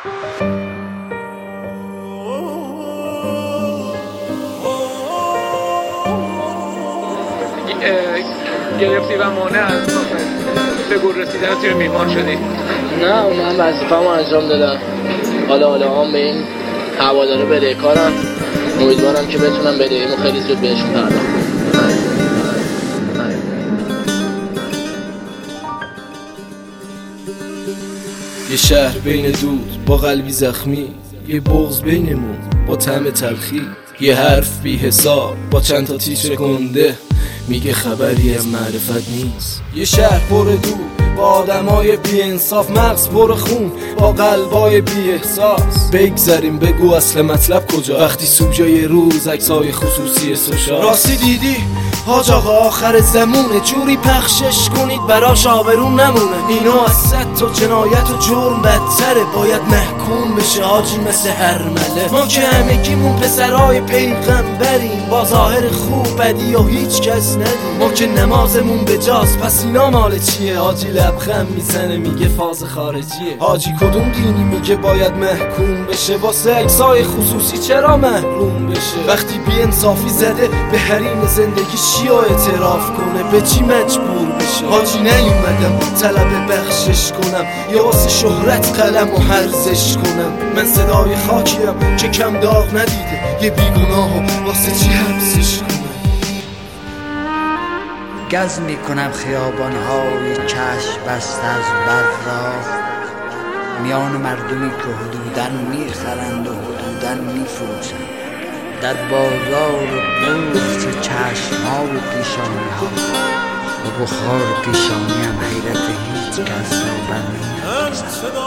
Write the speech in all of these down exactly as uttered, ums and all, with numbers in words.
گرفتی و مانع از به گل رسیدن تیم میهمان شدی؟ نه من وظیفه‌مو انجام دادم. حالا حالا هم به این هوادارا بدهکارم. امیدوارم که بتونم بدهیمو خیلی زود بهشون پرداخت کنم. یه شهر بین دود با قلبی زخمی، یه بغض بینمون با طعم تلخی، یه حرف بی حساب با چند تا تیتر گنده میگه خبری از معرفت نیست. یه شهر پر دود با آدمای بی انصاف، مغز پر خون با قلبای بی احساس. بگذاریم بگو اصل مطلب کجا وقتی سوژه روز عکسای خصوصی سوشال. راستی دیدی حاج آقا آخر زمونه، جوری پخشش کنید براش آبرون نمونه. اینا از صد تا جنایت و جرم بدتره، باید محکوم بشه حاجی مثل هرمله. ما که همگیمون پسرای پیغمبریم، با ظاهر خوب بدی و هیچ کس ندیم. ما که نمازمون به جاست، پس اینا مال چیه؟ حاجی لبخند میزنه میگه فاز خارجیه. حاجی کدوم دینی میگه باید محکوم بشه؟ واسه عکسای خصوصی چرا محروم بشه؟ وقتی بی انصافی زده به حریم زندگی چی اعتراف کنه؟ به چی مجبور بشه؟ حاجی نیومدم طلب بخشش کنم یا واسه شهرت قلم و هرزش کنم. من صدای خاکیم که کم داغ ندیده، یه بیگناه و واسه چی حبسش کنم؟ گز میکنم خیابانهای چشم بسته از برق را، میان مردمی که حدوداً میخرند و حدوداً میفروشند، در بازار قرص چشم‌ها و پیشانی‌ها و بخار پیشانی هم حیرت هیچ کس را برنمی‌دارد.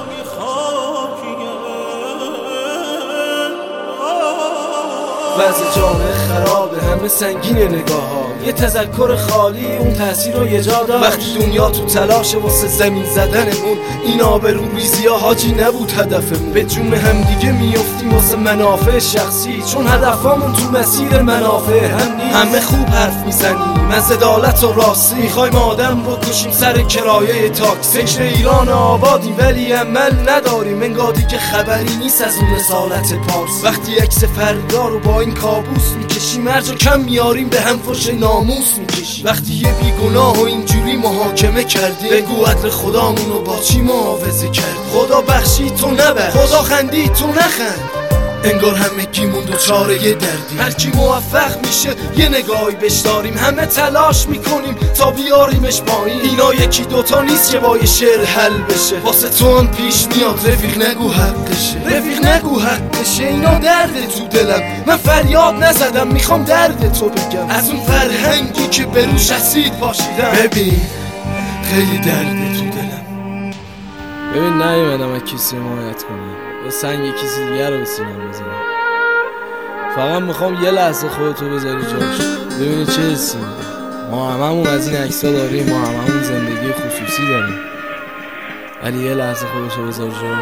وضع جامعه خرابه، همه سنگینه نگاه ها، یه تذکر خالی اون تأثیر رو یه جا داشت. وقتی دنیا تو تلاشه واسه زمین زدنمون، این آبرو ریزی ها حاجی نبود هدفمون. به جون همدیگه میافتیم واسه منافع شخصی، چون هدفمون تو مسیر منافع هم نیست. همه خوب حرف میزنیم از عدالت و راستی، میخوایم آدم بکشیم سر کرایه تاکسی. فکر ایران آبادی ولی عمل نداریم، انگادی که خبری نیست از اون رسالت پارس. وقتی عکس فردا رو با این کابوس میکشیم، هر جا کم میاریم به هم فوش ناموس میکشیم. وقتی یه بیگناه و اینجوری محاکمه کردیم، بگو عدل خدامونو با چی معاوضه کرد؟ خدا بخشی تو نبخش، خدا خندی تو نخند. انگار همگیمون دوچاره یه دردیم، هر کی موفق میشه یه نگاهی بهش داریم. همه تلاش میکنیم تا بیاریمش پایین، اینا یکی دوتا نیست که با یه شعر حل بشه. واسه تو هم پیش میاد رفیق نگو حقشه، رفیق نگو حقشه. اینا درد تو دلم، من فریاد نزدم میخوام درد تو بگم، از اون فرهنگی که به روش اسید پاشیدم. ببین خیلی درد تو دلم. ببین نیومدم از کسی حمایت کنم یا سنگ کسی دیگر رو به سینم بزنم. فقط میخوام یه لحظه خودتو بذاری جاش، ببینی چه حسی میده. ما هممون از این عکس‌ها داریم، ما هممون زندگی خصوصی داریم، ولی یه لحظه خودتو بذار جاش،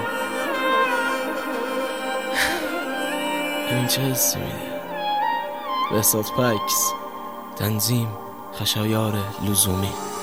ببین چه حسی میده. بهزاد پکس، تنظیم خشایار لزومی.